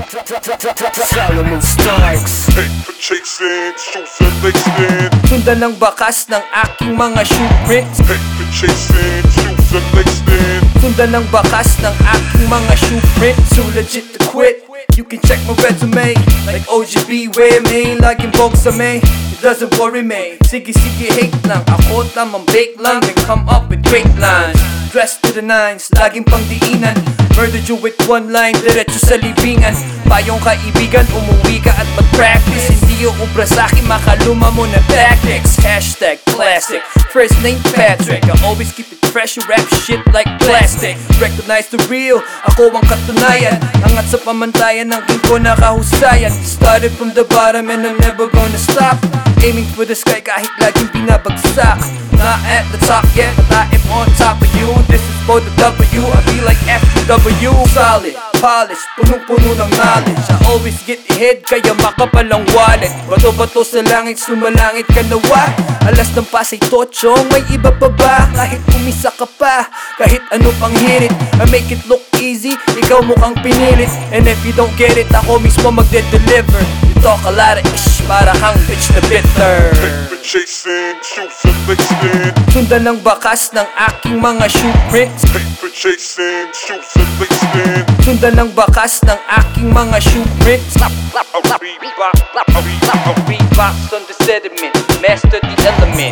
Solomon Starks. Paper chasing, shoes and lacing. Sundan ng bakas ng aking mga shoe prints. Paper chasing, shoes and lacing. Sundan ng bakas ng aking mga shoe prints. So legit to quit. You can check my resume like OGB, where me laging bog sa may. It doesn't worry me. Sige hate lang. Ako tamang bake lang. Then come up with great lines. Dressed to the nines, laging pangdiinan. Murdered you with one line, diretso sa libingan. Payong kaibigan, umuwi ka at mag-practice. Hindi yung ubra sa'kin, makaluma mo na tactics. Hashtag classic, first name Patrick. I always keep it fresh, you rap shit like plastic. Recognize the real, ako ang katunayan. Angat sa pamantayan ng king ko na kahusayan. Started from the bottom and I'm never gonna stop. Aiming for the sky kahit laging binabagsak. Not at the top yet, but I am on top of you. This is for the W, I be like FW. Solid, polished, punong-puno ng knowledge. I always get ahead, kaya makapal ang wallet. Bato-bato sa langit, sumalangit ka nawa. Alas ng Pasay Tochong, may iba pa ba? Kahit umisa ka pa, kahit ano pang hirit. I make it look easy, ikaw mukhang pinilit. And if you don't get it, ako mismo magde-deliver. You talk a lot of ish, para kang bitch na bitter. Paper chasing, shoes and lacing. Sundan ng bakas ng aking mga shoe prints. Paper chasing, shoes and lacing. Sundan ng bakas ng aking mga shoe prints. Reeboks on the sediment, master the element.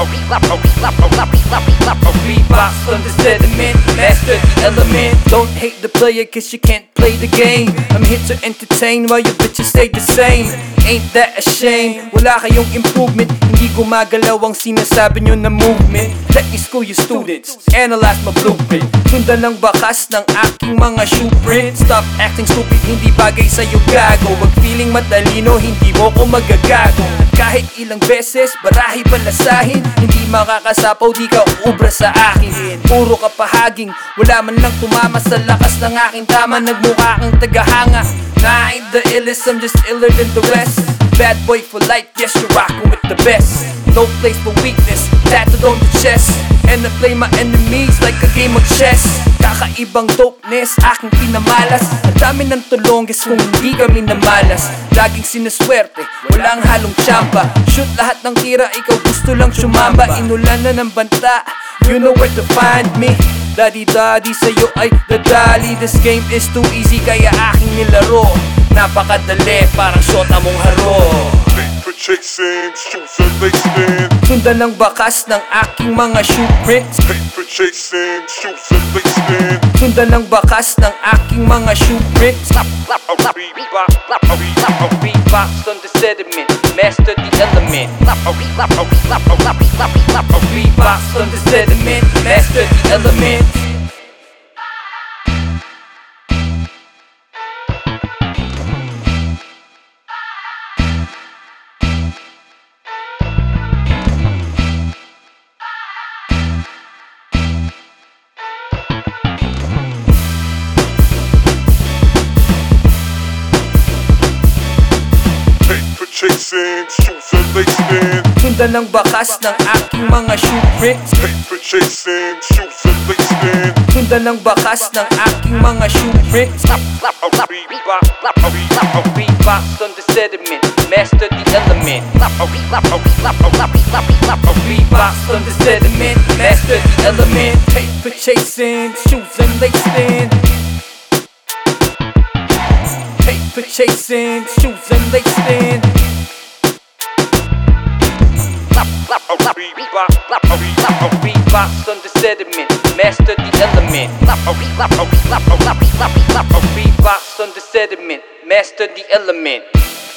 Reeboks on the sediment, master the element. Don't hate the player cause you can't play the game. I'm here to entertain while you bitches stay the same. Ain't that a shame? Wala kayong improvement, hindi gumagalaw ang sinasabi nyo na movement. Let me school you students, analyze my blueprint. Sundan ng bakas ng aking mga shoe prints. Stop acting stupid, hindi bagay sa'yo gago. Wag feeling matalino, hindi mo ko magagago. At kahit ilang beses, barahi palasahin, hindi makakasapaw, di ka uubra sa akin. Puro ka pahaging, wala man lang tumama sa lakas ng aking tama. Nagmukha kang tagahanga. Nah, I ain't the illest, I'm just iller than the rest. Bad boy for life, yes, you're rockin' with the best. No place for weakness, tattooed on the chest. And I play my enemies like a game of chess. Kakaibang dopeness, aking pinamalas. Ang dami ng tulongges kung hindi kami namalas. Laging sinaswerte, walang halong tsampa. Shoot lahat ng tira, ikaw gusto lang sumamba. Inulan na ng banta, you know where to find me. Dadi-dadi sa'yo ay dadali. This game is too easy kaya aking nilaro. Napakadali, parang shota mong haro. Paper chasing, shoes and lacing. Sundan ng bakas ng aking mga shoe prints. Paper chasing, shoes and lacing. Sundan ng bakas ng aking mga shoe prints. Reeboks on the sediment, master the element. Reeboks on the sediment, master the element. Chasing, shoes and lacing. Sundan ng bakas ng aking mga shoe prints. Paper chasing, shoes and lacing. Sundan ng bakas ng aking mga shoe prints. Reeboks on the sediment, master the element. Reeboks on the sediment, master the element. Paper chasing, shoes and lacing. Paper chasing, shoes and lacing. Reeboks on the sediment, master the element. Reeboks on the sediment, master the element.